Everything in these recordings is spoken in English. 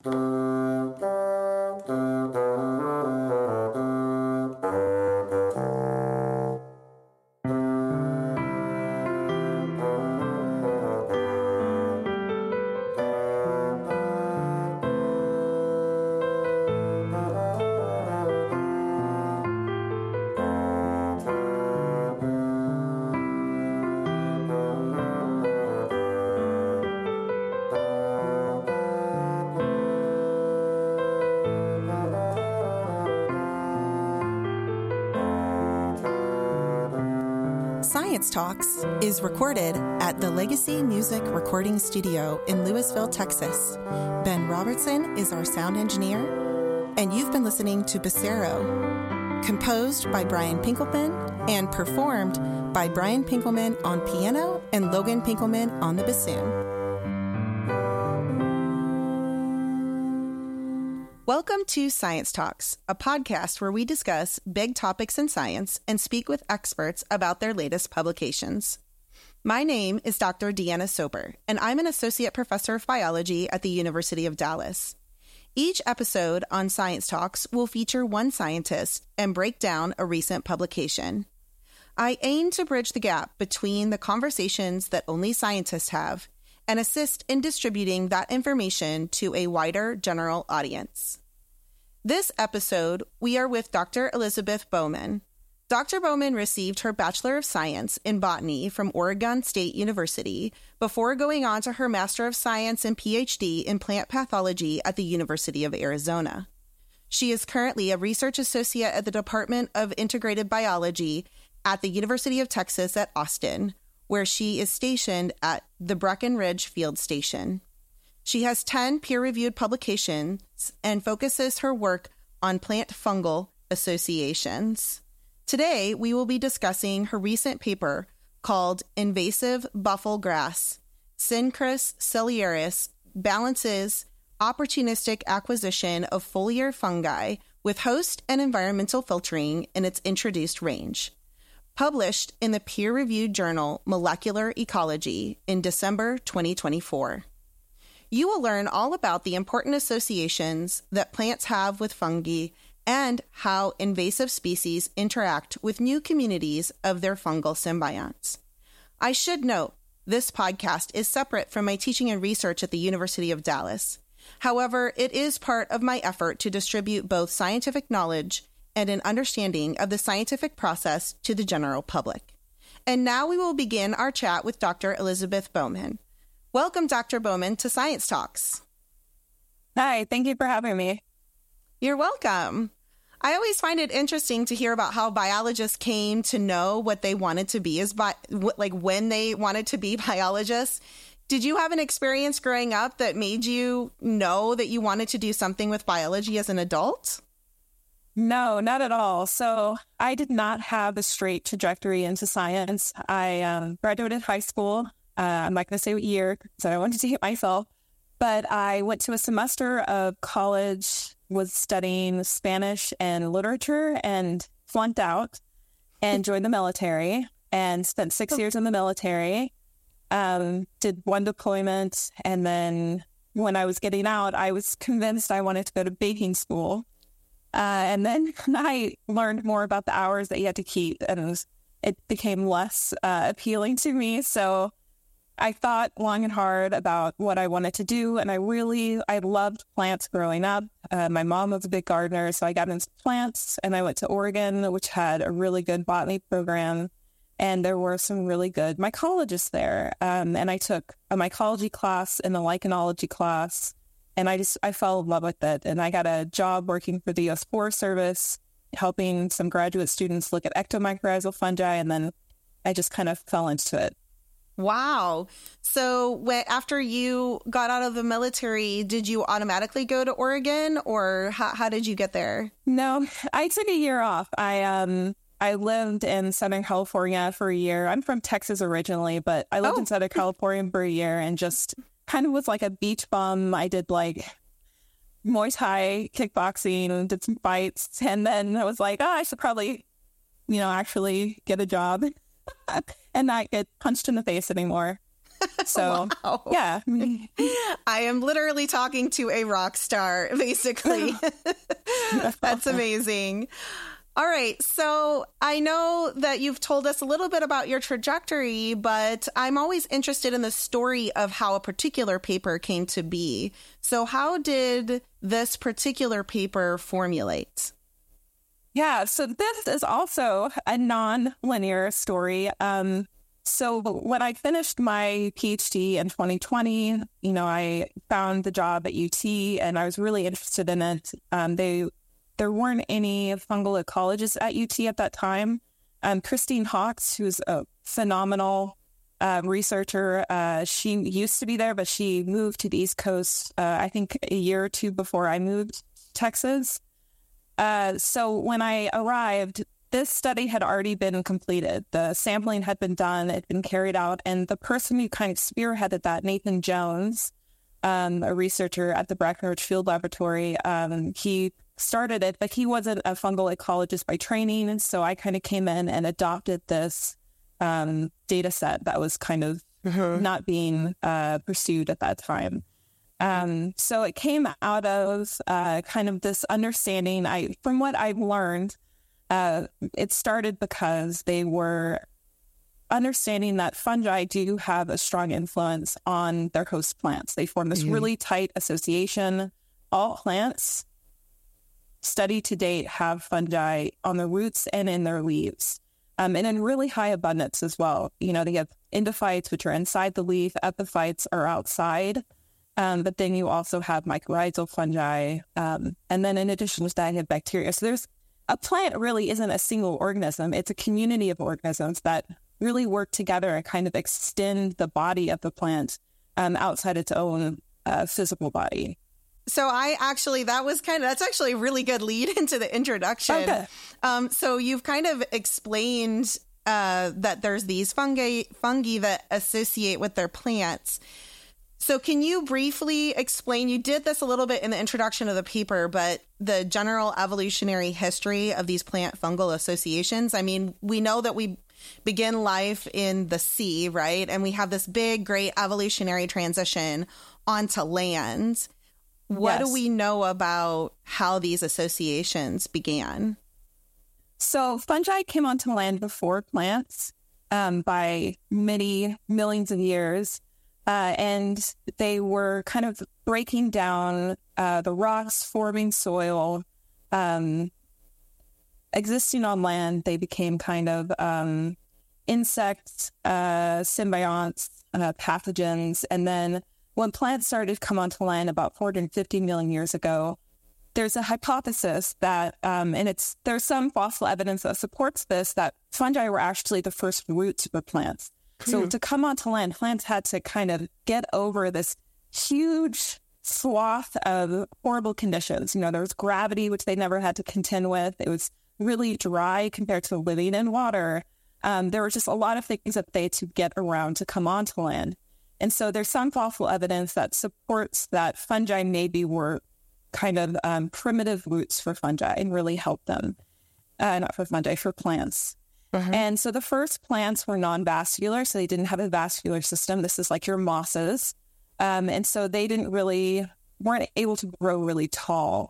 Science Talks is recorded at the Legacy Music Recording Studio in Lewisville, Texas. Ben Robertson is our sound engineer, and you've been listening to Becerro, composed by Brian Pinkelman and performed by Brian Pinkelman on piano and Logan Pinkelman on the bassoon. Welcome to Science Talks, a podcast where we discuss big topics in science and speak with experts about their latest publications. My name is Dr. Deanna Sober, and I'm an associate professor of biology at the University of Dallas. Each episode on Science Talks will feature one scientist and break down a recent publication. I aim to bridge the gap between the conversations that only scientists have and assist in distributing that information to a wider general audience. This episode, we are with Dr. Elizabeth Bowman. Dr. Bowman received her Bachelor of Science in Botany from Oregon State University before going on to her Master of Science and PhD in Plant Pathology at the University of Arizona. She is currently a research associate at the Department of Integrated Biology at the University of Texas at Austin, where she is stationed at the Breckenridge Field Station. She has 10 peer-reviewed publications and focuses her work on plant-fungal associations. Today, we will be discussing her recent paper called Invasive Buffel Grass, Synchris ciliaris Balances Opportunistic Acquisition of Foliar Fungi with Host and Environmental Filtering in its Introduced Range, published in the peer-reviewed journal Molecular Ecology in December 2024. You will learn all about the important associations that plants have with fungi and how invasive species interact with new communities of their fungal symbionts. I should note, this podcast is separate from my teaching and research at the University of Dallas. However, it is part of my effort to distribute both scientific knowledge and an understanding of the scientific process to the general public. And now we will begin our chat with Dr. Elizabeth Bowman. Welcome, Dr. Bowman, to Science Talks. Hi, thank you for having me. You're welcome. I always find it interesting to hear about how biologists came to know what they wanted to be when they wanted to be biologists. Did you have an experience growing up that made you know that you wanted to do something with biology as an adult? No, not at all. So I did not have a straight trajectory into science. I graduated high school. I'm not going to say what year, so I don't want to date myself. But I went to a semester of college, was studying Spanish and literature, and flunked out and joined the military and spent 6 years in the military. Did one deployment. And then when I was getting out, I was convinced I wanted to go to baking school. And then I learned more about the hours that you had to keep, and it became less appealing to me. So I thought long and hard about what I wanted to do, and I loved plants growing up. My mom was a big gardener, so I got into plants, and I went to Oregon, which had a really good botany program, and there were some really good mycologists there. And I took a mycology class and a lichenology class, and I fell in love with it. And I got a job working for the U.S. Forest Service, helping some graduate students look at ectomycorrhizal fungi, and then I just kind of fell into it. Wow. So after you got out of the military, did you automatically go to Oregon, or how did you get there? No, I took a year off. I lived in Southern California for a year. I'm from Texas originally, but I lived in Southern California for a year and just kind of was like a beach bum. I did like Muay Thai, kickboxing, did some fights. And then I was like, I should probably, actually get a job and not get punched in the face anymore. So, wow. Yeah. I am literally talking to a rock star, basically. That's amazing. All right. So I know that you've told us a little bit about your trajectory, but I'm always interested in the story of how a particular paper came to be. So how did this particular paper formulate? Yeah. So this is also a non-linear story. So when I finished my PhD in 2020, I found the job at UT and I was really interested in it. There weren't any fungal ecologists at UT at that time. Christine Hawkes, who's a phenomenal researcher, she used to be there, but she moved to the East Coast, I think a year or two before I moved to Texas. So when I arrived, this study had already been completed. The sampling had been done, it had been carried out, and the person who kind of spearheaded that, Nathan Jones, a researcher at the Breckenridge Field Laboratory, he started it, but he wasn't a fungal ecologist by training. And so I kind of came in and adopted this data set that was kind of not being pursued at that time. So it came out of kind of this understanding. From what I've learned, it started because they were understanding that fungi do have a strong influence on their host plants. They form this really tight association. All plants studied to date have fungi on the roots and in their leaves, and in really high abundance as well. They have endophytes, which are inside the leaf. Epiphytes are outside. But then you also have mycorrhizal fungi. And then in addition to that, you have bacteria. So a plant really isn't a single organism. It's a community of organisms that really work together and kind of extend the body of the plant outside its own physical body. So that's actually a really good lead into the introduction. Okay. So you've kind of explained that there's these fungi that associate with their plants. So can you briefly explain, you did this a little bit in the introduction of the paper, but the general evolutionary history of these plant fungal associations? I mean, we know that we begin life in the sea, right? And we have this big, great evolutionary transition onto land. What do we know about how these associations began? So fungi came onto land before plants by many millions of years. And they were kind of breaking down the rocks, forming soil, existing on land. They became kind of insects, symbionts, pathogens. And then when plants started to come onto land about 450 million years ago, there's a hypothesis that, there's some fossil evidence that supports this, that fungi were actually the first roots of plants. So to come onto land, plants had to kind of get over this huge swath of horrible conditions. There was gravity, which they never had to contend with. It was really dry compared to living in water. There were just a lot of things that they had to get around to come onto land. And so there's some fossil evidence that supports that fungi maybe were kind of primitive roots for fungi and really helped them. Not for fungi, for plants. And so the first plants were non-vascular, so they didn't have a vascular system. This is like your mosses. And so they weren't able to grow really tall.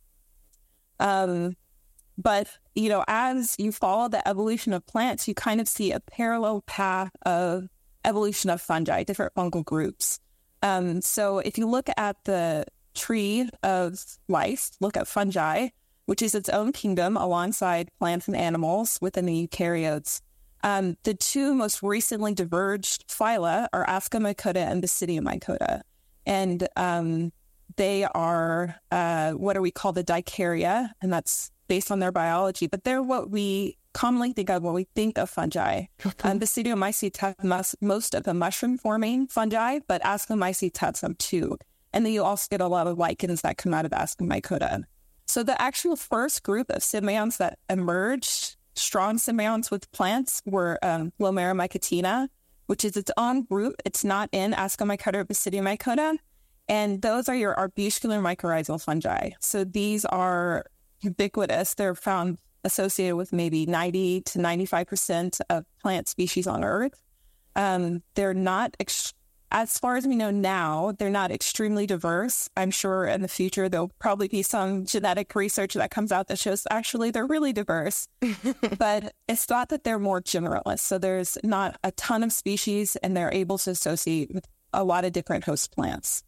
But, as you follow the evolution of plants, you kind of see a parallel path of evolution of fungi, different fungal groups. So if you look at the tree of life, look at fungi, which is its own kingdom alongside plants and animals within the eukaryotes. The two most recently diverged phyla are Ascomycota and Basidiomycota. And they are what we call the Dicaria, and that's based on their biology. But they're what we commonly think of when we think of fungi. Basidiomycetes have most of the mushroom-forming fungi, but Ascomycetes have some too. And then you also get a lot of lichens that come out of Ascomycota. So the actual first group of symbionts that emerged, strong symbionts with plants, were Glomeromycotina, which is its own group. It's not in Ascomycota or Basidiomycota. And those are your arbuscular mycorrhizal fungi. So these are ubiquitous. They're found associated with maybe 90 to 95% of plant species on Earth. They're not As far as we know now, they're not extremely diverse. I'm sure in the future, there'll probably be some genetic research that comes out that shows actually they're really diverse. But it's thought that they're more generalist. So there's not a ton of species, and they're able to associate with a lot of different host plants.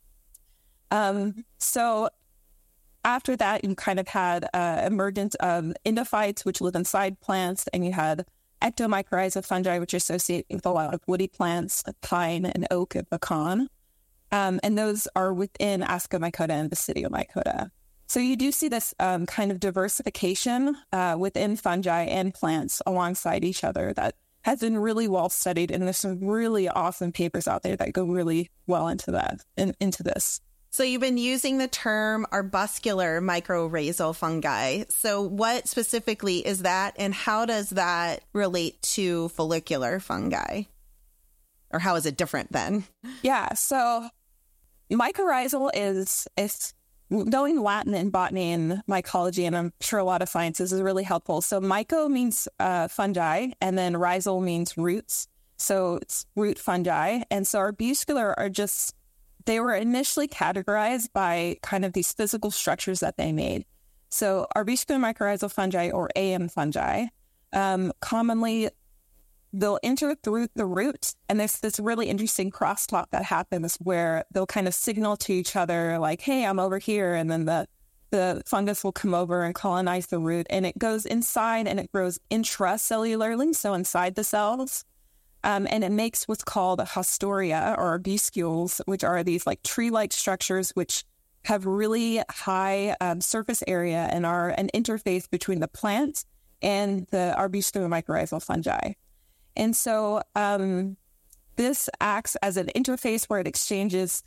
So after that, you kind of had emergence of endophytes, which live inside plants, and you had ectomycorrhizal fungi, which associate with a lot of woody plants, like pine and oak and pecan. And those are within Ascomycota and Basidiomycota. So you do see this kind of diversification within fungi and plants alongside each other that has been really well studied. And there's some really awesome papers out there that go really well into that, into this. So you've been using the term arbuscular mycorrhizal fungi. So what specifically is that, and how does that relate to follicular fungi? Or how is it different then? Yeah, so mycorrhizal is knowing Latin and botany and mycology, and I'm sure a lot of sciences, is really helpful. So myco means fungi, and then rhizal means roots. So it's root fungi. And so arbuscular are just... they were initially categorized by kind of these physical structures that they made. So arbuscular mycorrhizal fungi, or AM fungi, commonly they'll enter through the root, and there's this really interesting crosstalk that happens where they'll kind of signal to each other like, hey, I'm over here, and then the fungus will come over and colonize the root, and it goes inside and it grows intracellularly, so inside the cells. And it makes what's called a haustoria, or arbuscules, which are these like tree-like structures which have really high surface area and are an interface between the plant and the arbuscular mycorrhizal fungi. And so this acts as an interface where it exchanges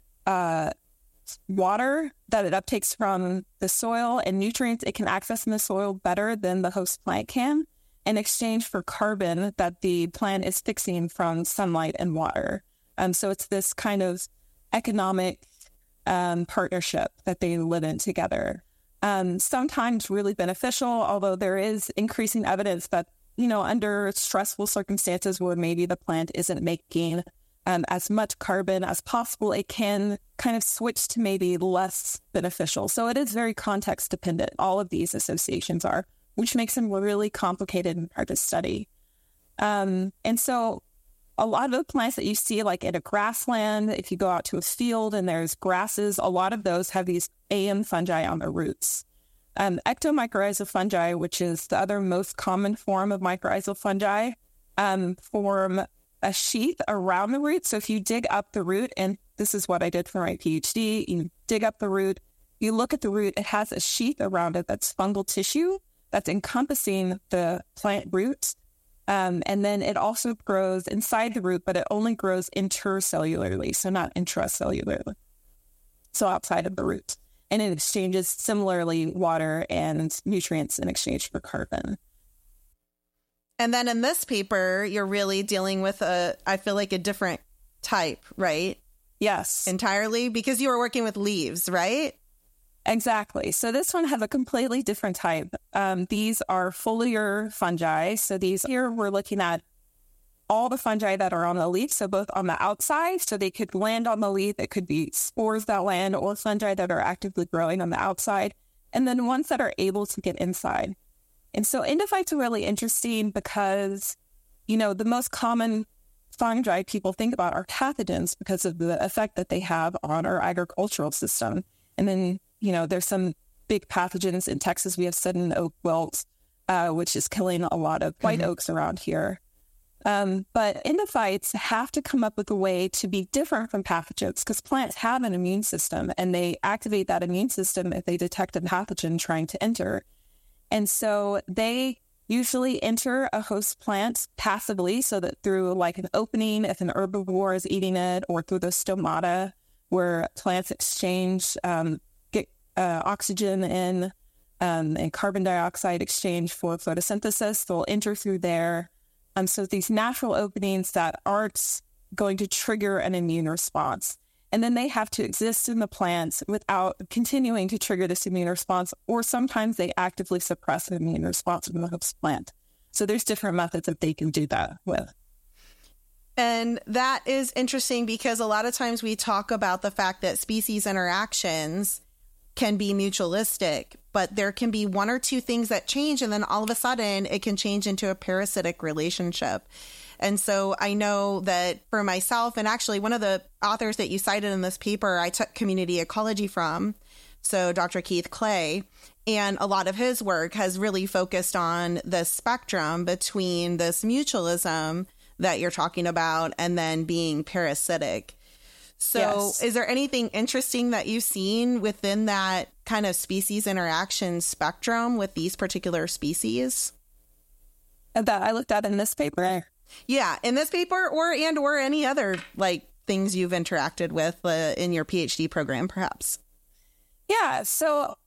water that it uptakes from the soil and nutrients it can access in the soil better than the host plant can, in exchange for carbon that the plant is fixing from sunlight and water. So it's this kind of economic partnership that they live in together. Sometimes really beneficial, although there is increasing evidence that, under stressful circumstances where maybe the plant isn't making as much carbon as possible, it can kind of switch to maybe less beneficial. So it is very context dependent. All of these associations are, which makes them really complicated and hard to study. And so a lot of the plants that you see like in a grassland, if you go out to a field and there's grasses, a lot of those have these AM fungi on their roots. Ectomycorrhizal fungi, which is the other most common form of mycorrhizal fungi, form a sheath around the root. So if you dig up the root, and this is what I did for my PhD, you dig up the root, you look at the root, it has a sheath around it that's fungal tissue that's encompassing the plant roots. And then it also grows inside the root, but it only grows intercellularly, so not intracellularly, so outside of the root. And it exchanges similarly water and nutrients in exchange for carbon. And then in this paper, you're really dealing with I feel like a different type, right? Yes. Entirely, because you were working with leaves, right? Exactly. So this one has a completely different type. These are foliar fungi. So here we're looking at all the fungi that are on the leaf. So both on the outside, so they could land on the leaf. It could be spores that land, or fungi that are actively growing on the outside. And then ones that are able to get inside. And so endophytes are really interesting because, the most common fungi people think about are pathogens because of the effect that they have on our agricultural system. And then there's some big pathogens in Texas. We have sudden oak wilt, which is killing a lot of white oaks around here. But endophytes have to come up with a way to be different from pathogens because plants have an immune system and they activate that immune system if they detect a pathogen trying to enter. And so they usually enter a host plant passively, so that through like an opening, if an herbivore is eating it, or through the stomata where plants exchange oxygen in and carbon dioxide exchange for photosynthesis. They'll enter through there. So these natural openings that aren't going to trigger an immune response. And then they have to exist in the plants without continuing to trigger this immune response, or sometimes they actively suppress an immune response in the host plant. So there's different methods that they can do that with. And that is interesting because a lot of times we talk about the fact that species interactions can be mutualistic, but there can be one or two things that change, and then all of a sudden it can change into a parasitic relationship. And so I know that for myself, and actually one of the authors that you cited in this paper, I took community ecology from, so Dr. Keith Clay, and a lot of his work has really focused on the spectrum between this mutualism that you're talking about and then being parasitic. So yes. Is there anything interesting that you've seen within that kind of species interaction spectrum with these particular species? That I looked at in this paper. Yeah, in this paper or any other like things you've interacted with in your PhD program, perhaps. Yeah, so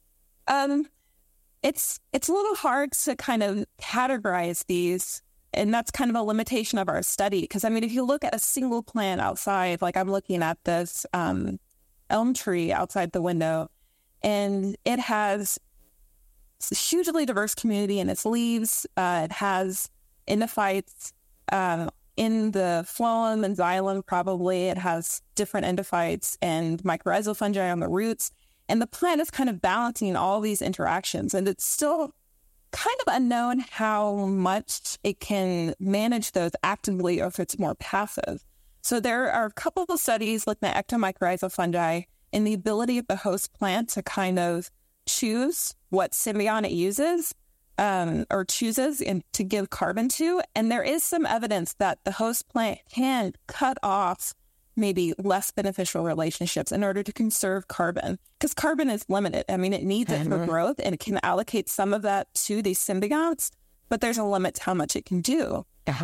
it's a little hard to kind of categorize these. And that's kind of a limitation of our study. Because, I mean, if you look at a single plant outside, like I'm looking at this elm tree outside the window, and it has a hugely diverse community in its leaves. It has endophytes in the phloem and xylem, probably. It has different endophytes and mycorrhizal fungi on the roots. And the plant is kind of balancing all these interactions. And it's still kind of unknown how much it can manage those actively or if it's more passive. So there are a couple of studies looking at ectomycorrhizal fungi and the ability of the host plant to kind of choose what symbiont it uses or chooses and to give carbon to. And there is some evidence that the host plant can cut off maybe less beneficial relationships in order to conserve carbon, because carbon is limited. I mean, it needs it for growth, and it can allocate some of that to these symbionts, but there's a limit to how much it can do.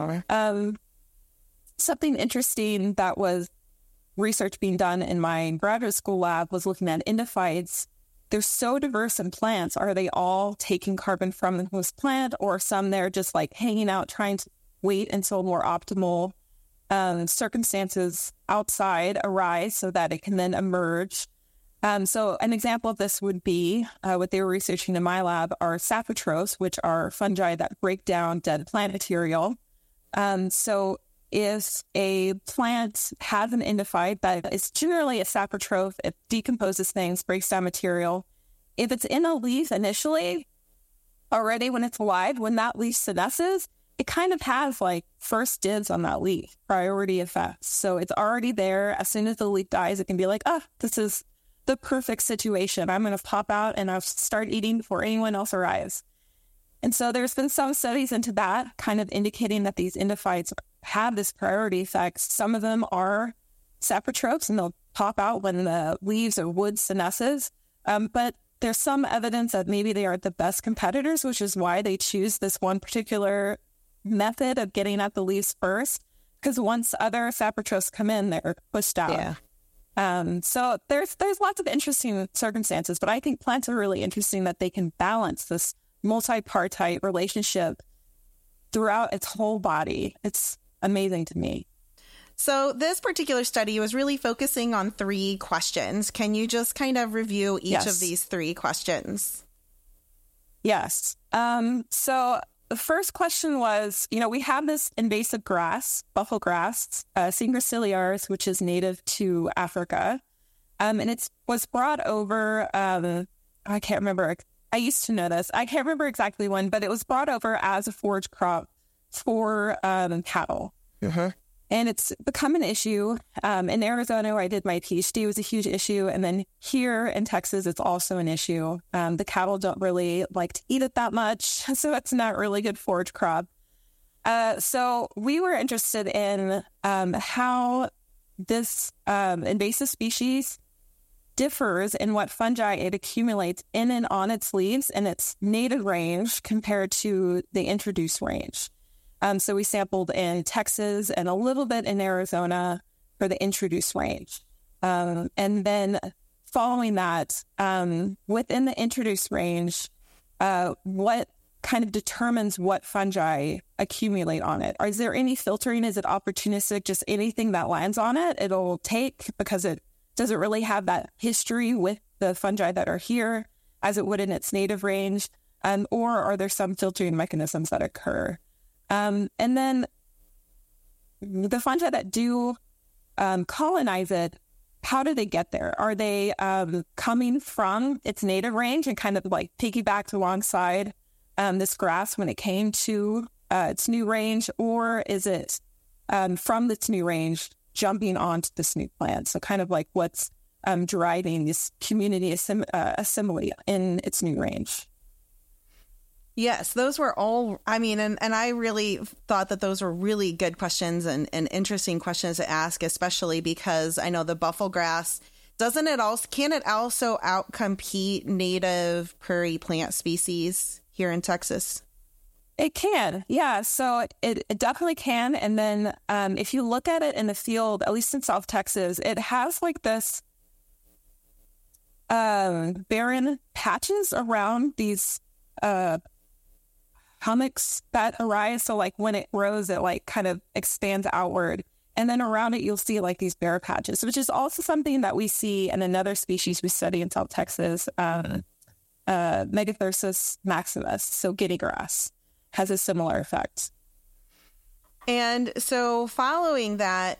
Something interesting that was research being done in my graduate school lab was looking at endophytes. They're so diverse in plants. Are they all taking carbon from the host plant, or some they're just like hanging out, trying to wait until more optimal circumstances outside arise so that it can then emerge. So an example of this would be what they were researching in my lab are saprotrophs, which are fungi that break down dead plant material. So if a plant has an endophyte that is generally a saprotroph, it decomposes things, breaks down material. If it's in a leaf initially, already when it's alive, when that leaf senesces, it kind of has like first dibs on that leaf, priority effects. So it's already there. As soon as the leaf dies, it can be like, this is the perfect situation. I'm going to pop out and I'll start eating before anyone else arrives. And so there's been some studies into that, kind of indicating that these endophytes have this priority effect. Some of them are saprotrophs, and they'll pop out when the leaves or wood senesces. But there's some evidence that maybe they aren't the best competitors, which is why they choose this one particular method of getting at the leaves first, because once other saprotrophs come in, they're pushed out. Yeah. So there's lots of interesting circumstances, but I think plants are really interesting that they can balance this multipartite relationship throughout its whole body. It's amazing to me. So this particular study was really focusing on 3 questions. Can you just kind of review each of these 3 questions? Yes. So the first question was, we have this invasive grass, buffalo grass, Syngra ciliaris, which is native to Africa. And it was brought over, I can't remember. I used to know this. I can't remember exactly when, but it was brought over as a forage crop for cattle. And it's become an issue. In Arizona, where I did my PhD, it was a huge issue. And then here in Texas, it's also an issue. The cattle don't really like to eat it that much, so it's not really good forage crop. So we were interested in how this invasive species differs in what fungi it accumulates in and on its leaves and its native range compared to the introduced range. So we sampled in Texas and a little bit in Arizona for the introduced range. And then following that, within the introduced range, what kind of determines what fungi accumulate on it? Is there any filtering? Is it opportunistic? Just anything that lands on it, it'll take because it doesn't really have that history with the fungi that are here as it would in its native range? Or are there some filtering mechanisms that occur? And then the fungi that do colonize it, how do they get there? Are they coming from its native range and kind of like piggybacked alongside this grass when it came to its new range? Or is it from its new range jumping onto this new plant? So kind of like what's driving this community assembly in its new range? Yes, those were all, I mean, and I really thought that those were really good questions and interesting questions to ask, especially because I know the bufflegrass, can it also outcompete native prairie plant species here in Texas? It can, yeah. So it definitely can. And then if you look at it in the field, at least in South Texas, it has like this barren patches around these hummocks that arise. So like when it grows, it like kind of expands outward. And then around it, you'll see like these bare patches, which is also something that we see in another species we study in South Texas, Megathyrsus maximus. So guinea grass has a similar effect. And so following that,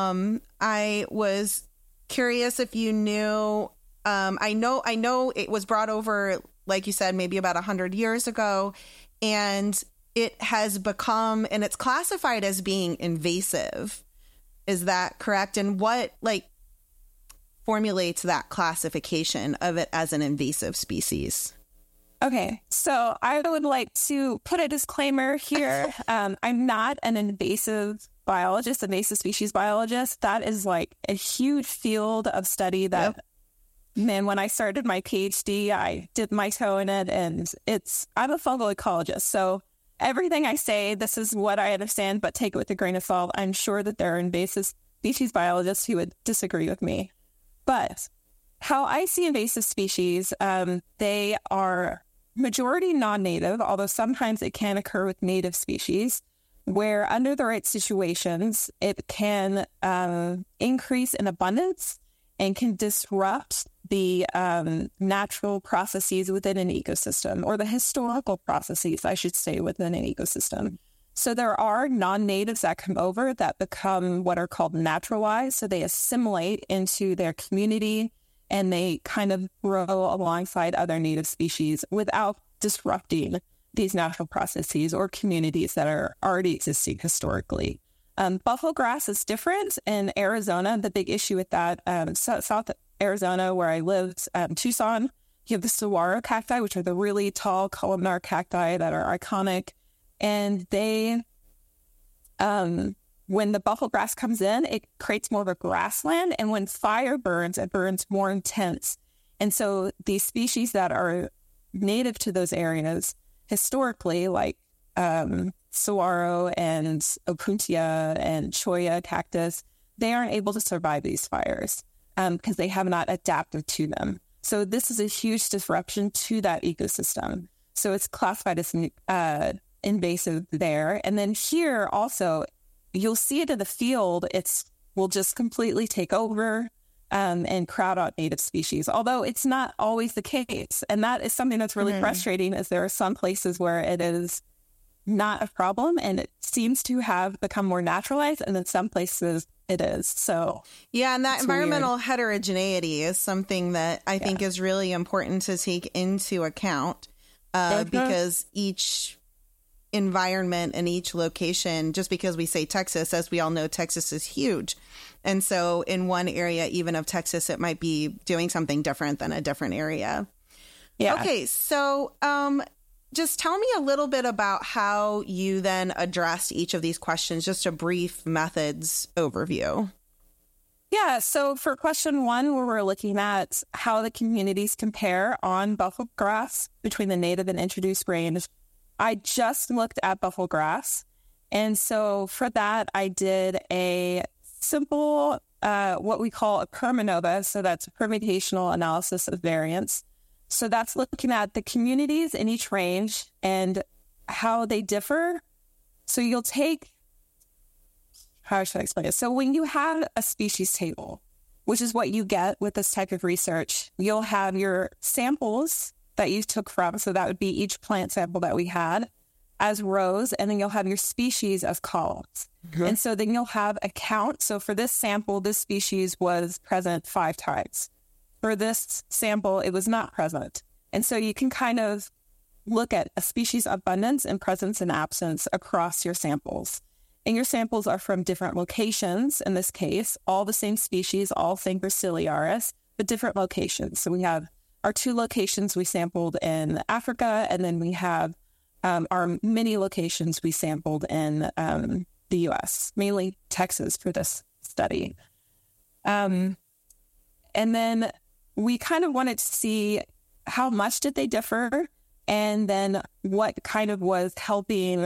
I was curious if you knew, I know it was brought over, like you said, maybe about 100 years ago, and it has become, and it's classified as being invasive. Is that correct? And what like formulates that classification of it as an invasive species? Okay, so I would like to put a disclaimer here. I'm not an invasive species biologist. That is like a huge field of study that, man, when I started my PhD, I dipped my toe in it, and I'm a fungal ecologist. So everything I say, this is what I understand, but take it with a grain of salt. I'm sure that there are invasive species biologists who would disagree with me. But how I see invasive species, they are majority non-native, although sometimes it can occur with native species, where under the right situations, it can increase in abundance and can disrupt the natural processes within an ecosystem, or the historical processes, I should say, within an ecosystem. So there are non-natives that come over that become what are called naturalized. So they assimilate into their community and they kind of grow alongside other native species without disrupting these natural processes or communities that are already existing historically. Buffalo grass is different in Arizona. The big issue with that, South Arizona, where I lived, Tucson, you have the saguaro cacti, which are the really tall columnar cacti that are iconic. And they, when the buffalo grass comes in, it creates more of a grassland. And when fire burns, it burns more intense. And so these species that are native to those areas historically, like saguaro and opuntia and cholla cactus, they aren't able to survive these fires because they have not adapted to them. So this is a huge disruption to that ecosystem. So it's classified as invasive there. And then here also, you'll see it in the field. Will just completely take over and crowd out native species, although it's not always the case. And that is something that's really frustrating, is there are some places where it is not a problem and it seems to have become more naturalized, and in some places it is. So yeah, and that environmental heterogeneity is something that I think is really important to take into account because each environment and each location, just because we say Texas, as we all know, Texas is huge. And so in one area, even of Texas, it might be doing something different than a different area. Yeah. Okay. So just tell me a little bit about how you then addressed each of these questions, just a brief methods overview. Yeah. So for question one, where we're looking at how the communities compare on buffalo grass between the native and introduced range, I just looked at buffalo grass. And so for that, I did a simple, what we call a permanova. So that's a permutational analysis of variance. So that's looking at the communities in each range and how they differ. So you'll take, how should I explain it? So when you have a species table, which is what you get with this type of research, you'll have your samples that you took from. So that would be each plant sample that we had. as rows, and then you'll have your species as columns. Okay. And so then you'll have a count. So for this sample, this species was present 5 times. For this sample, it was not present. And so you can kind of look at a species abundance and presence and absence across your samples. And your samples are from different locations, in this case, all the same species, all Thangraciliaris, but different locations. So we have our 2 locations we sampled in Africa, and then we have our many locations we sampled in the U.S., mainly Texas for this study. And then we kind of wanted to see how much did they differ, and then what kind of was helping,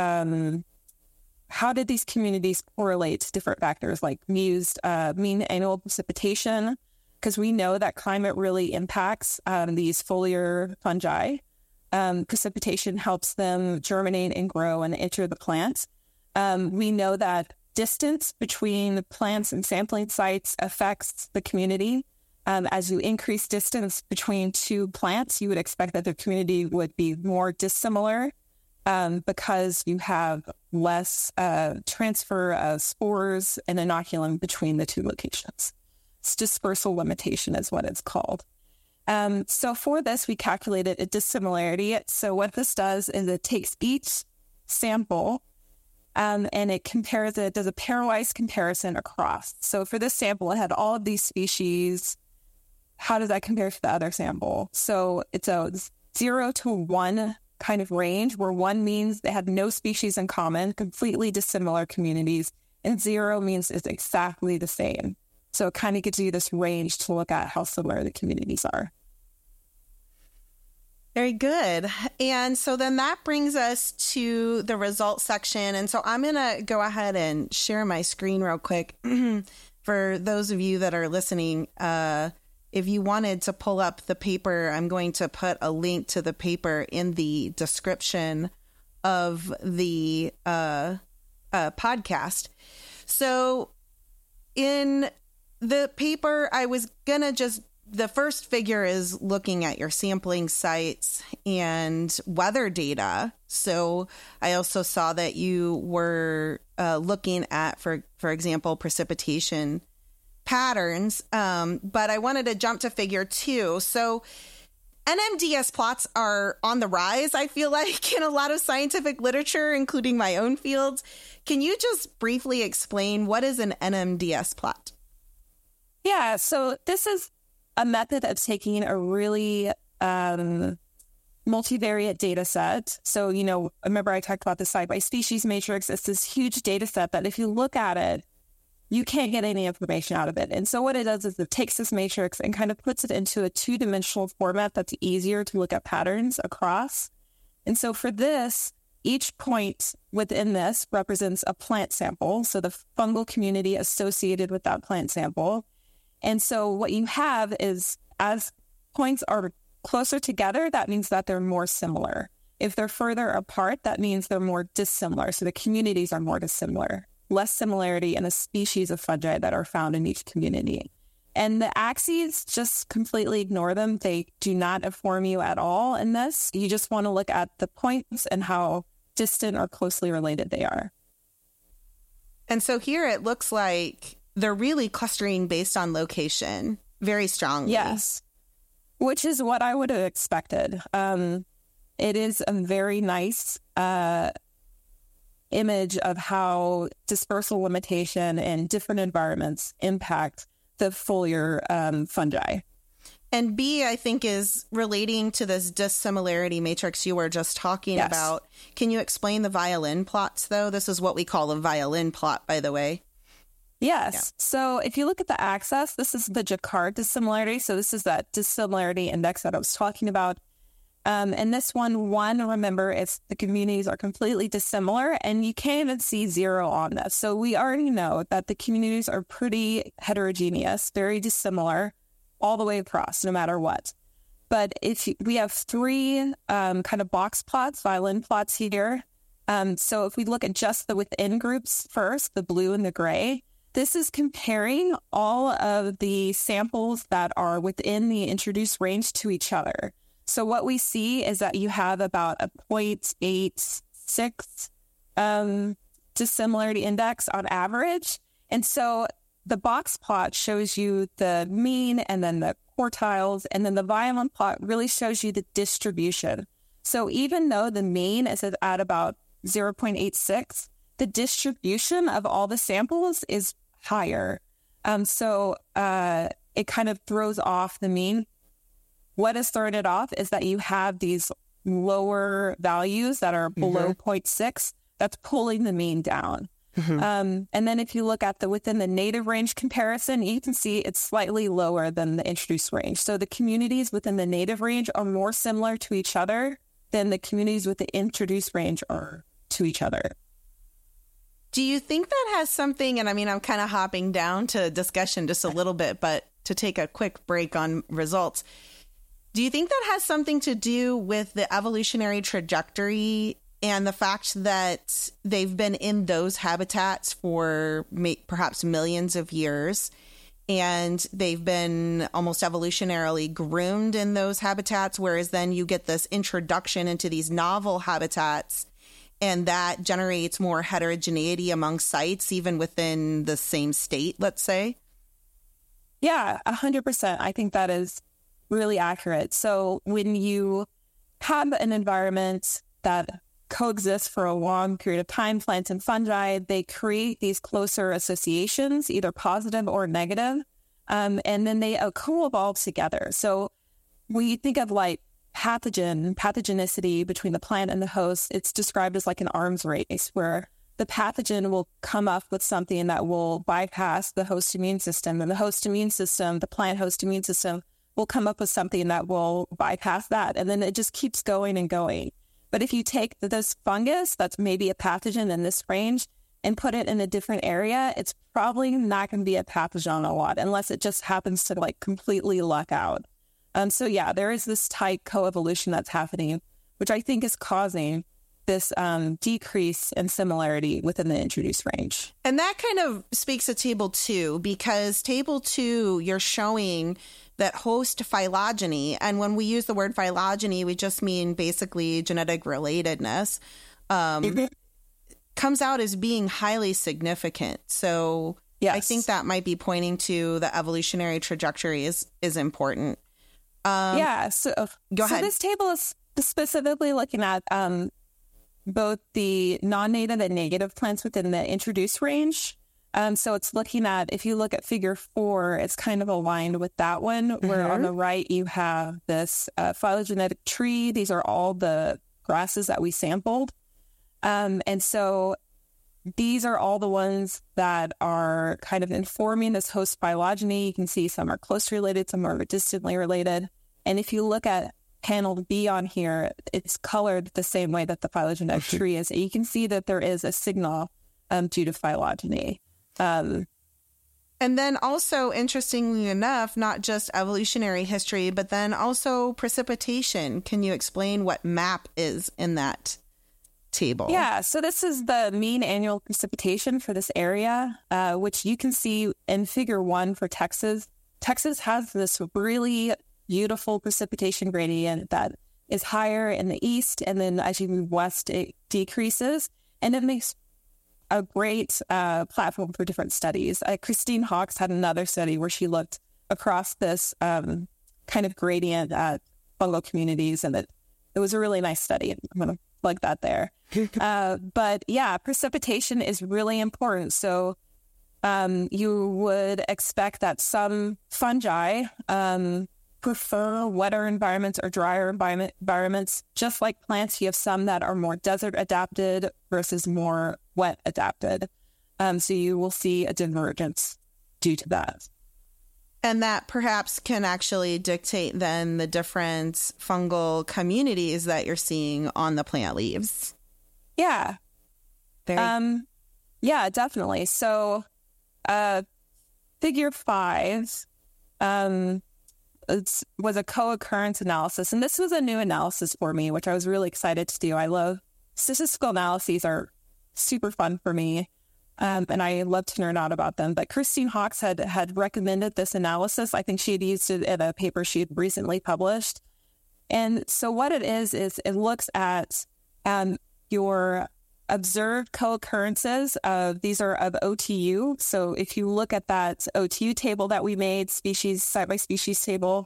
how did these communities correlate to different factors like mean annual precipitation, because we know that climate really impacts these foliar fungi. Precipitation helps them germinate and grow and enter the plant. We know that distance between the plants and sampling sites affects the community. As you increase distance between 2 plants, you would expect that the community would be more dissimilar because you have less transfer of spores and inoculum between the 2 locations. It's dispersal limitation is what it's called. So for this, we calculated a dissimilarity. So what this does is it takes each sample and it compares it, does a pairwise comparison across. So for this sample, it had all of these species. How does that compare to the other sample? So it's a 0 to 1 kind of range, where 1 means they had no species in common, completely dissimilar communities, and 0 means it's exactly the same. So it kind of gives you this range to look at how similar the communities are. Very good. And so then that brings us to the results section. And so I'm going to go ahead and share my screen real quick. For those of you that are listening, if you wanted to pull up the paper, I'm going to put a link to the paper in the description of the podcast. So in the paper, I was going to the first figure is looking at your sampling sites and weather data. So I also saw that you were looking at, for example, precipitation patterns. But I wanted to jump to figure 2. So NMDS plots are on the rise, I feel like, in a lot of scientific literature, including my own fields. Can you just briefly explain what is an NMDS plot? Yeah, so this is a method of taking a really multivariate data set. So, remember I talked about the site by species matrix. It's this huge data set that if you look at it, you can't get any information out of it. And so what it does is it takes this matrix and kind of puts it into a 2-dimensional format that's easier to look at patterns across. And so for this, each point within this represents a plant sample, so the fungal community associated with that plant sample. And so what you have is, as points are closer together, that means that they're more similar. If they're further apart, that means they're more dissimilar. So the communities are more dissimilar. Less similarity in the species of fungi that are found in each community. And the axes, just completely ignore them. They do not inform you at all in this. You just want to look at the points and how distant or closely related they are. And so here it looks like they're really clustering based on location very strongly. Yes, which is what I would have expected. It is a very nice image of how dispersal limitation in different environments impact the foliar fungi. And B, I think, is relating to this dissimilarity matrix you were just talking about. Can you explain the violin plots, though? This is what we call a violin plot, by the way. Yes. Yeah. So if you look at the axis, this is the Jacquard dissimilarity. So this is that dissimilarity index that I was talking about. And this one, remember, it's the communities are completely dissimilar, and you can't even see 0 on this. So we already know that the communities are pretty heterogeneous, very dissimilar, all the way across, no matter what. But we have 3 kind of box plots, violin plots here. So if we look at just the within groups first, the blue and the gray, this is comparing all of the samples that are within the introduced range to each other. So what we see is that you have about a 0.8 0.6 dissimilarity index on average. And so the box plot shows you the mean and then the quartiles, and then the Violin plot really shows you the distribution. So even though the mean is at about 0.86, the distribution of all the samples is higher. So it kind of throws off the mean. What is throwing it off is that you have these lower values that are below 0.6. That's pulling the mean down. And then if you look at within the native range comparison, you can see it's slightly lower than the introduced range. So the communities within the native range are more similar to each other than the communities with the introduced range are to each other. Do you think that has something, and I mean, I'm kind of hopping down to discussion just a little bit, but to take a quick break on results, do you think that has something to do with the evolutionary trajectory and the fact that they've been in those habitats for perhaps millions of years, and they've been almost evolutionarily groomed in those habitats, whereas then you get this introduction into these novel habitats, and that generates more heterogeneity among sites, even within the same state, let's say? Yeah, 100%. I think that is really accurate. So when you have an environment that coexist for a long period of time, plants and fungi, they create these closer associations, either positive or negative, and then they co-evolve together. So when you think of like pathogenicity between the plant and the host, it's described as like an arms race where the pathogen will come up with something that will bypass the host immune system, and the host immune system, the plant host immune system, will come up with something that will bypass that, and then it just keeps going and going. But if you take this fungus that's maybe a pathogen in this range and put it in a different area, it's probably not going to be a pathogen a lot unless it just happens to like completely luck out. So yeah, there is this tight coevolution that's happening, which I think is causing this decrease in similarity within the introduced range. And that kind of speaks to table 2, because table 2, you're showing that host phylogeny. And when we use the word phylogeny, we just mean basically genetic relatedness, comes out as being highly significant. So yes. I think that might be pointing to the evolutionary trajectory is important. Yeah. So go ahead. So this table is specifically looking at both the non-native and native plants within the introduced range. So it's looking at, if you look at figure 4, it's kind of aligned with that one, where on the right you have this phylogenetic tree. These are all the grasses that we sampled. And so these are all the ones that are kind of informing this host phylogeny. You can see some are closely related, some are distantly related. And if you look at panel B on here, it's colored the same way that the phylogenetic tree is. You can see that there is a signal due to phylogeny. And then also, interestingly enough, not just evolutionary history, but then also precipitation. Can you explain what MAP is in that table? Yeah, so this is the mean annual precipitation for this area, which you can see in figure 1 for Texas. Texas has this really beautiful precipitation gradient that is higher in the east, and then as you move west, it decreases, and it makes a great platform for different studies. Christine Hawkes had another study where she looked across this kind of gradient at fungal communities, and it was a really nice study. I'm going to plug that there. But yeah, precipitation is really important. So you would expect that some fungi prefer wetter environments or drier environments. Just like plants, you have some that are more desert adapted versus more wet adapted. So you will see a divergence due to that. And that perhaps can actually dictate then the different fungal communities that you're seeing on the plant leaves. Yeah. Yeah, definitely. So figure 5 was a co-occurrence analysis. And this was a new analysis for me, which I was really excited to do. I love statistical analyses, are super fun for me. And I love to nerd out about them. But Christine Hawkes had recommended this analysis. I think she had used it in a paper she had recently published. And so what it is it looks at your observed co-occurrences, these are of OTU. So if you look at that OTU table that we made, species, site-by-species table,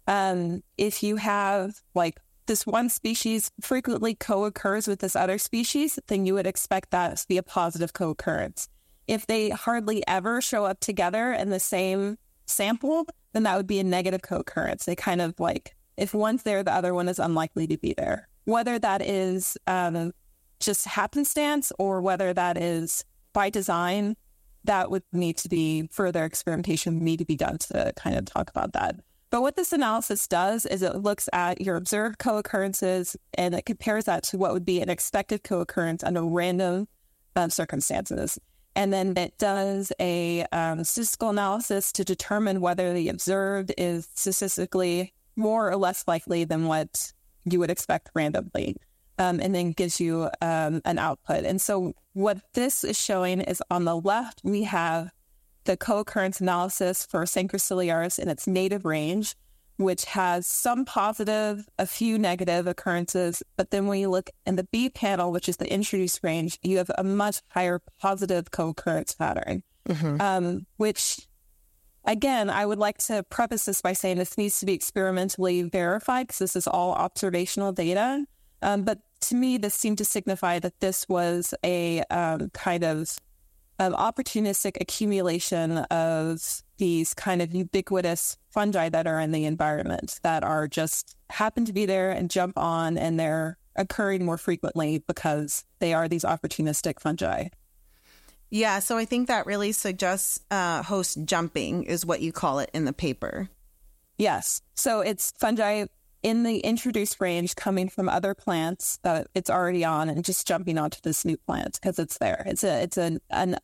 if you have like this one species frequently co-occurs with this other species, then you would expect that to be a positive co-occurrence. If they hardly ever show up together in the same sample, then that would be a negative co-occurrence. They kind of like, if one's there, the other one is unlikely to be there. Whether that is just happenstance or whether that is by design, that would need to be further experimentation need to be done to kind of talk about that. But what this analysis does is it looks at your observed co-occurrences and it compares that to what would be an expected co-occurrence under random circumstances. And then it does a statistical analysis to determine whether the observed is statistically more or less likely than what you would expect randomly, and then gives you an output. And so what this is showing is on the left, we have the co-occurrence analysis for Sancros ciliaris in its native range, which has some positive, a few negative occurrences. But then when you look in the B panel, which is the introduced range, you have a much higher positive co-occurrence pattern, which, again, I would like to preface this by saying this needs to be experimentally verified because this is all observational data. But to me, this seemed to signify that this was a kind of opportunistic accumulation of these kind of ubiquitous fungi that are in the environment that are just happen to be there and jump on, and they're occurring more frequently because they are these opportunistic fungi. Yeah, so I think that really suggests host jumping is what you call it in the paper. Yes. So it's fungi in the introduced range coming from other plants that it's already on and just jumping onto this new plant because it's there. It's an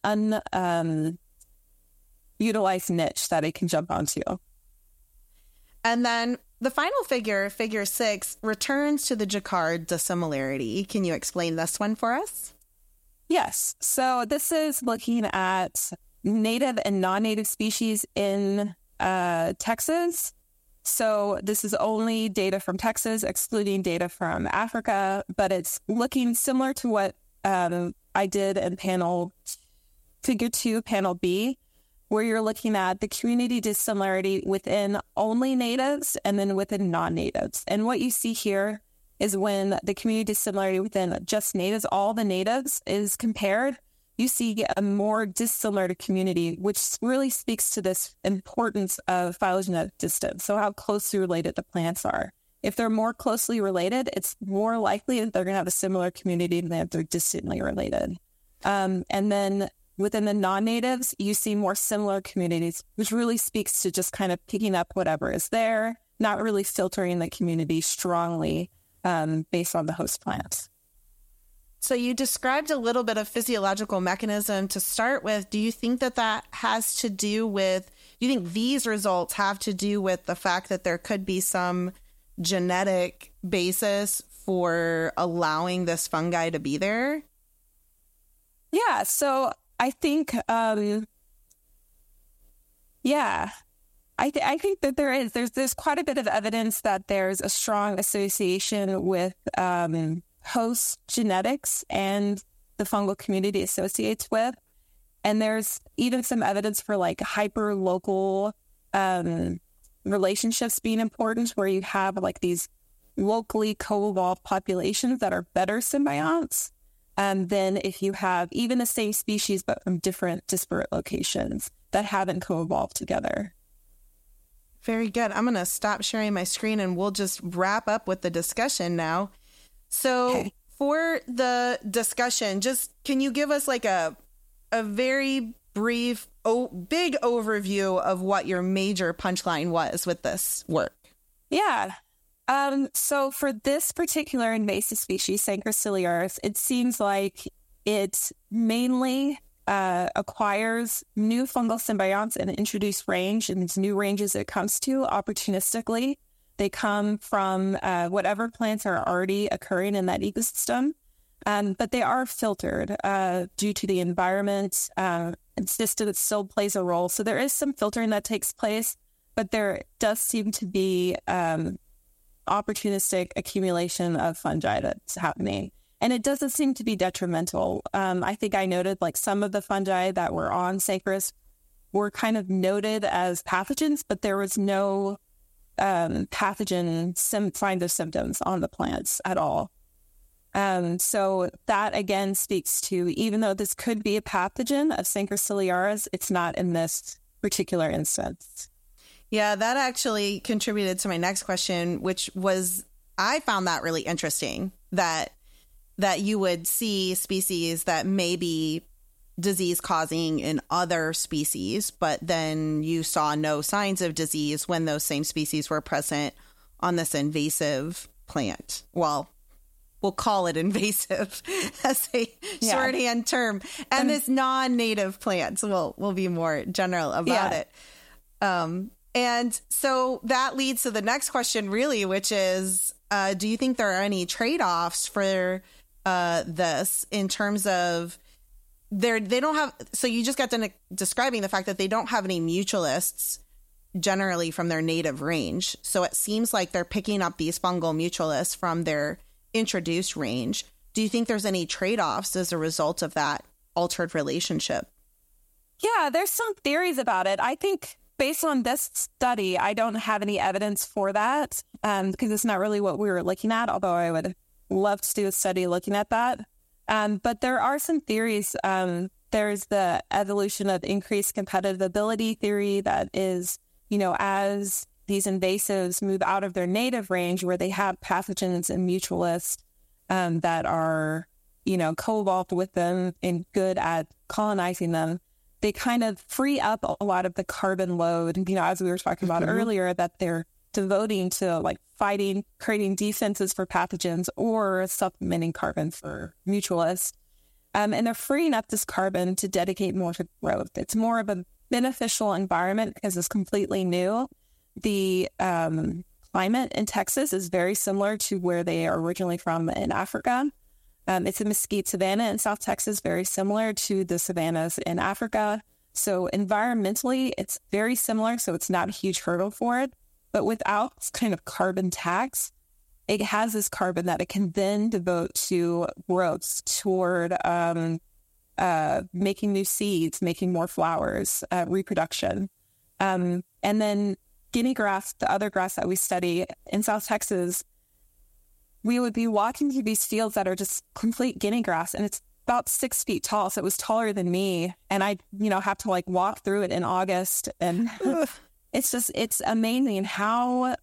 utilized niche that it can jump onto. And then the final figure, figure 6, returns to the Jacquard dissimilarity. Can you explain this one for us? Yes. So this is looking at native and non-native species in Texas. So this is only data from Texas, excluding data from Africa, but it's looking similar to what I did in figure 2, panel B, where you're looking at the community dissimilarity within only natives and then within non-natives. And what you see here is when the community dissimilarity within just natives, all the natives, is compared, you see a more dissimilar community, which really speaks to this importance of phylogenetic distance. So how closely related the plants are. If they're more closely related, it's more likely that they're going to have a similar community than if they're distantly related. And then within the non-natives, you see more similar communities, which really speaks to just kind of picking up whatever is there, not really filtering the community strongly based on the host plants. So you described a little bit of physiological mechanism to start with. Do you think that has to do with, do you think these results have to do with the fact that there could be some genetic basis for allowing this fungi to be there? Yeah, so I think, I think that there's quite a bit of evidence that there's a strong association with host genetics and the fungal community associates with. And there's even some evidence for like hyper-local relationships being important, where you have like these locally co-evolved populations that are better symbionts than if you have even the same species but from different disparate locations that haven't co-evolved together. Very good. I'm going to stop sharing my screen and we'll just wrap up with the discussion now. So okay. For the discussion, just can you give us like a very brief, big overview of what your major punchline was with this work? Yeah. So for this particular invasive species, Sancros ciliaris, it seems like it mainly acquires new fungal symbionts in an introduced range, and these new ranges it comes to opportunistically. They come from whatever plants are already occurring in that ecosystem, but they are filtered due to the environment. Distance still plays a role. So there is some filtering that takes place, but there does seem to be opportunistic accumulation of fungi that's happening. And it doesn't seem to be detrimental. I think I noted like some of the fungi that were on Sancarus were kind of noted as pathogens, but there was no pathogen signs of symptoms on the plants at all. So that again speaks to, even though this could be a pathogen of Sancarus ciliaris, it's not in this particular instance. Yeah, that actually contributed to my next question, which was, I found that really interesting that you would see species that may be disease causing in other species, but then you saw no signs of disease when those same species were present on this invasive plant. Well, we'll call it invasive as a shorthand term. And this non-native plant, so we'll be more general about it. And so that leads to the next question, really, which is, do you think there are any trade-offs for this in terms of they don't have, so you just got done describing the fact that they don't have any mutualists generally from their native range. So it seems like they're picking up these fungal mutualists from their introduced range. Do you think there's any trade-offs as a result of that altered relationship? Yeah, there's some theories about it. I think based on this study, I don't have any evidence for that because it's not really what we were looking at, although I would love to do a study looking at that. But there are some theories. There's the evolution of increased competitive ability theory that is, as these invasives move out of their native range where they have pathogens and mutualists that are, co-evolved with them and good at colonizing them, they kind of free up a lot of the carbon load, as we were talking about earlier, that they're devoting to like fighting, creating defenses for pathogens or supplementing carbon for mutualists. And they're freeing up this carbon to dedicate more to growth. It's more of a beneficial environment because it's completely new. The climate in Texas is very similar to where they are originally from in Africa. It's a mesquite savanna in South Texas, very similar to the savannas in Africa. So environmentally, it's very similar. So it's not a huge hurdle for it. But without this kind of carbon tax, it has this carbon that it can then devote to growth, toward making new seeds, making more flowers, reproduction. And then guinea grass, the other grass that we study in South Texas, we would be walking through these fields that are just complete guinea grass, and it's about 6 feet tall. So it was taller than me. And I, have to like walk through it in August. And it's amazing how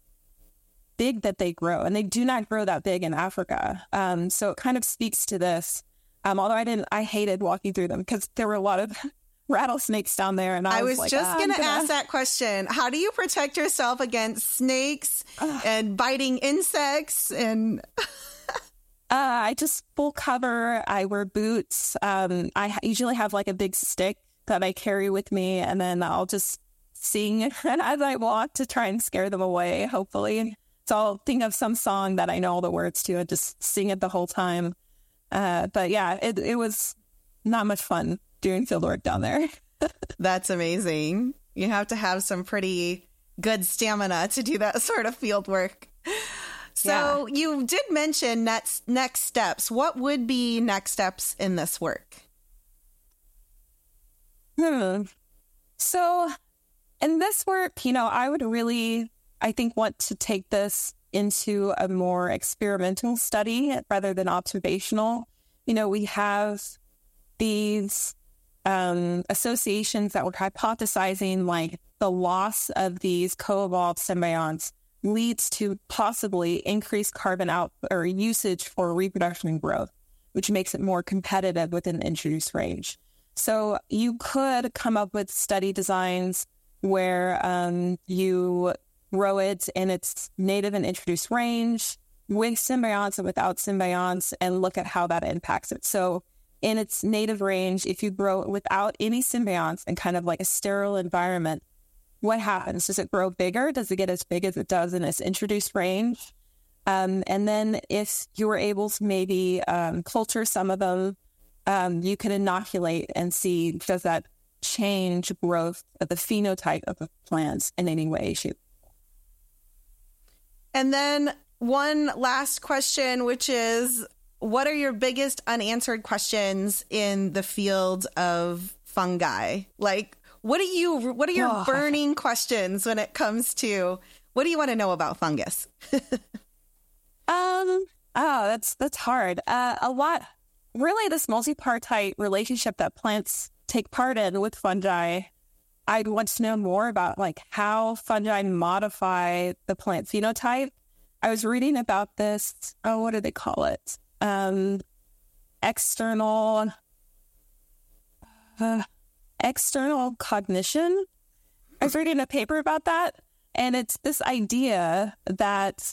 big that they grow. And they do not grow that big in Africa. So it kind of speaks to this. Although I hated walking through them because there were a lot of rattlesnakes down there. And I was like, just going to ask that question. How do you protect yourself against snakes and biting insects? And I just full cover. I wear boots. I usually have like a big stick that I carry with me, and then I'll just sing and as I walk to try and scare them away, hopefully. So I'll think of some song that I know all the words to and just sing it the whole time. But yeah, it was not much fun doing field work down there. That's amazing. You have to have some pretty good stamina to do that sort of field work. So you did mention next steps. What would be next steps in this work? So in this work, I would really, I think, want to take this into a more experimental study rather than observational. We have these associations that were hypothesizing like the loss of these co-evolved symbionts leads to possibly increased carbon out or usage for reproduction and growth, which makes it more competitive within the introduced range. So you could come up with study designs where you grow it in its native and introduced range with symbionts and without symbionts and look at how that impacts it. So in its native range, if you grow it without any symbionts and kind of like a sterile environment, what happens? Does it grow bigger? Does it get as big as it does in its introduced range? And then if you were able to maybe culture some of them, you can inoculate and see, does that change growth of the phenotype of the plants in any way, shape? And then one last question, which is, what are your biggest unanswered questions in the field of fungi? Like, what are your burning questions when it comes to, what do you want to know about fungus? That's hard. A lot, really, this multipartite relationship that plants take part in with fungi. I'd want to know more about like how fungi modify the plant phenotype. I was reading about this. Oh, what do they call it? External cognition. I was reading a paper about that, and it's this idea that,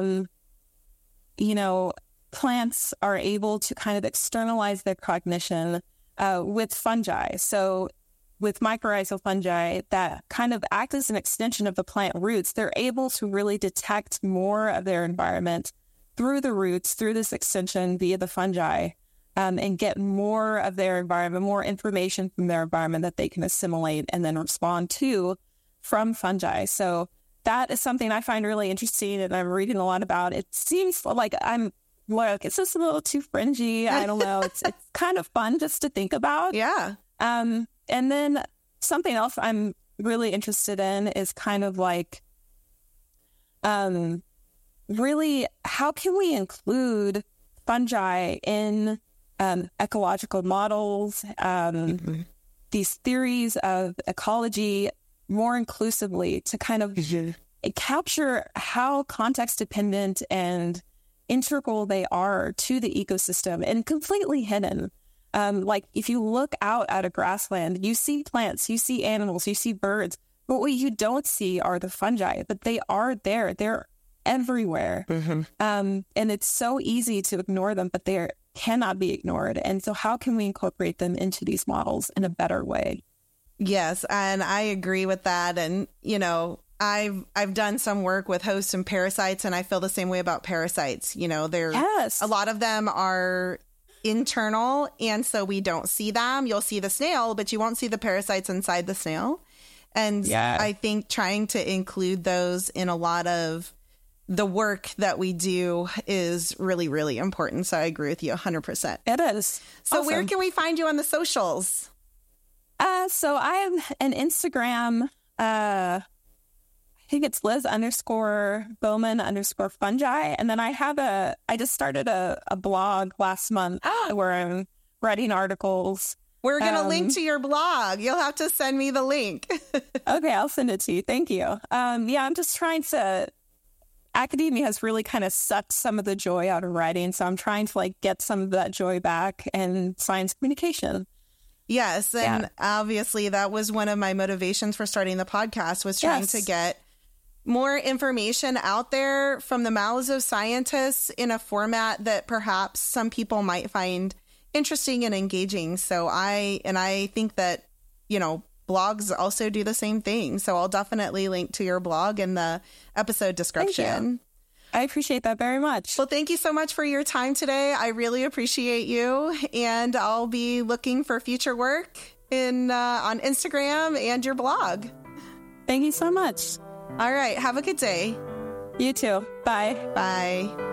plants are able to kind of externalize their cognition with fungi. So with mycorrhizal fungi that kind of act as an extension of the plant roots, they're able to really detect more of their environment through the roots, through this extension via the fungi, and get more of their environment, more information from their environment that they can assimilate and then respond to from fungi. So that is something I find really interesting, and I'm reading a lot about. It seems like it's just a little too fringy. I don't know. It's kind of fun just to think about. Yeah. And then something else I'm really interested in is kind of like, really, how can we include fungi in ecological models, these theories of ecology more inclusively to kind of capture how context dependent and integral they are to the ecosystem and completely hidden. Like if you look out at a grassland, you see plants, you see animals, you see birds, but what you don't see are the fungi, but they are there. They're everywhere. And it's so easy to ignore them, but they cannot be ignored. And so how can we incorporate them into these models in a better way? Yes, and I agree with that. And, I've done some work with hosts and parasites, and I feel the same way about parasites. A lot of them are internal, and so we don't see them. You'll see the snail, but you won't see the parasites inside the snail. And I think trying to include those in a lot of the work that we do is really, really important. So I agree with you 100%. It is. So awesome. Where can we find you on the socials? So I have an Instagram, I think it's Liz_Bowman_fungi. And then I just started a blog last month where I'm writing articles. We're going to link to your blog. You'll have to send me the link. Okay, I'll send it to you. Thank you. I'm just trying to, academia has really kind of sucked some of the joy out of writing. So I'm trying to get some of that joy back in science communication. Yes. And obviously that was one of my motivations for starting the podcast, was trying to get more information out there from the mouths of scientists in a format that perhaps some people might find interesting and engaging. So I think that, blogs also do the same thing. So I'll definitely link to your blog in the episode description. I appreciate that very much. Well, thank you so much for your time today. I really appreciate you. And I'll be looking for future work on Instagram and your blog. Thank you so much. All right. Have a good day. You too. Bye. Bye.